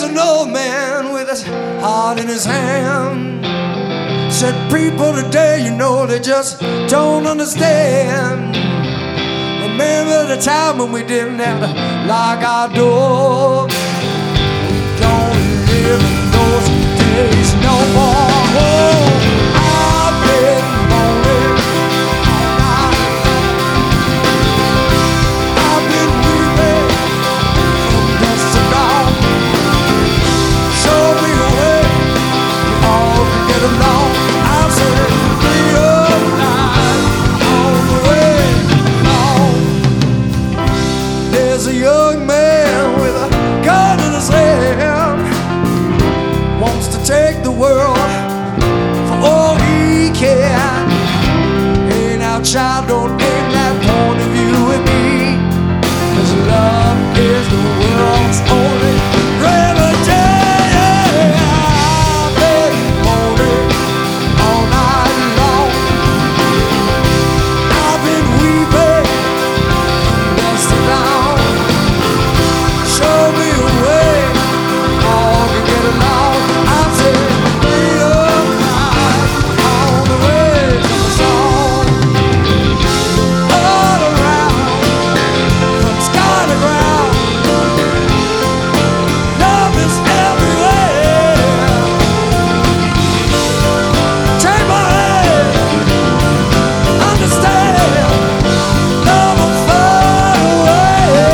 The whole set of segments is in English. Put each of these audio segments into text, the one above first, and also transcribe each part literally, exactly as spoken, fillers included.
an old man with his heart in his hand. Said people today, you know, they just don't understand. Remember the time when we didn't have to lock our door. We don't live in those days no more. Oh, I've been lonely all night. I've been weeping from dusk to dawn. Show me a way we all can get along. I've said freedom night on the way along. There's a young man with a gun in his hand, wants to take the world for all he can. Hey now child, don't aim that point of view at me, 'cause love is the world's only remedy. I've been lonely all night long. I've been weeping from dusk to dawn. Show me a way all can get along. I've said freedom night on the way of a song. All around, from sky to ground, love is everywhere. Take my hand, understand, love will find a way.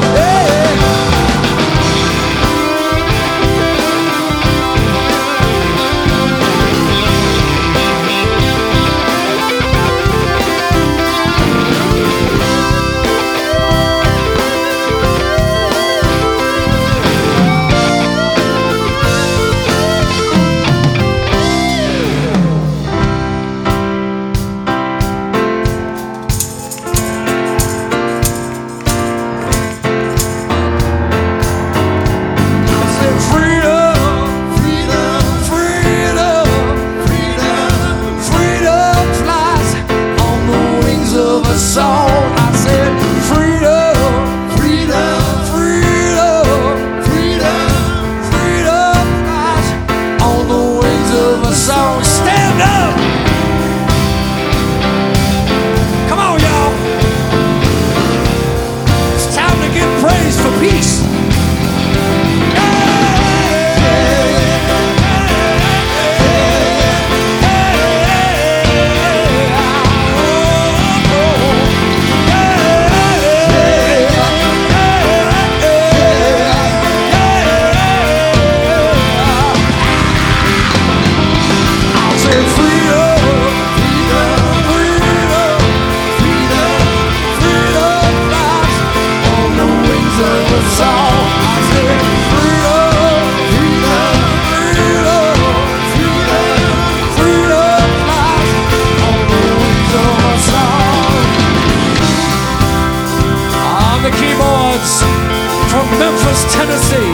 From Memphis, Tennessee.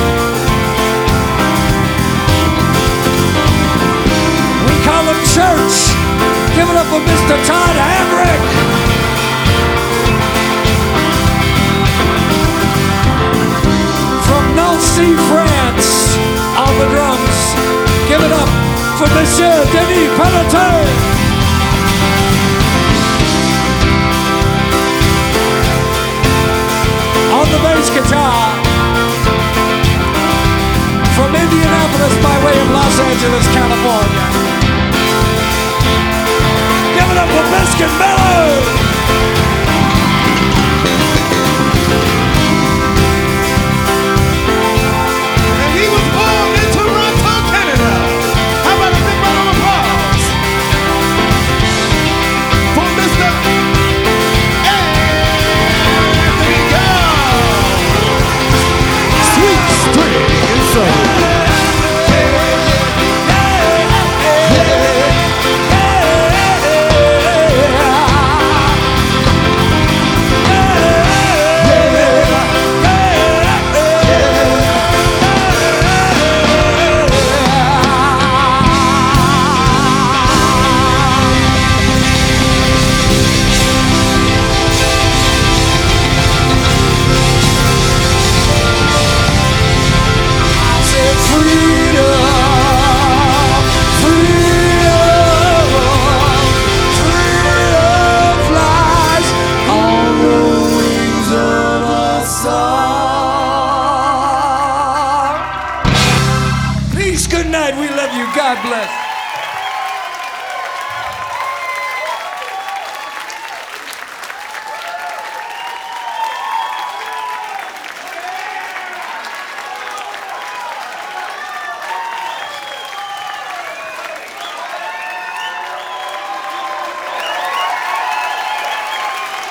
We call him Church. Give it up for Mister Todd Hamrick. From Nancy, France, on the drums. Give it up for Monsieur Denis Pelletier. On the bass guitar, from Indianapolis by way of Los Angeles, California. Give it up for Biscuit Miller.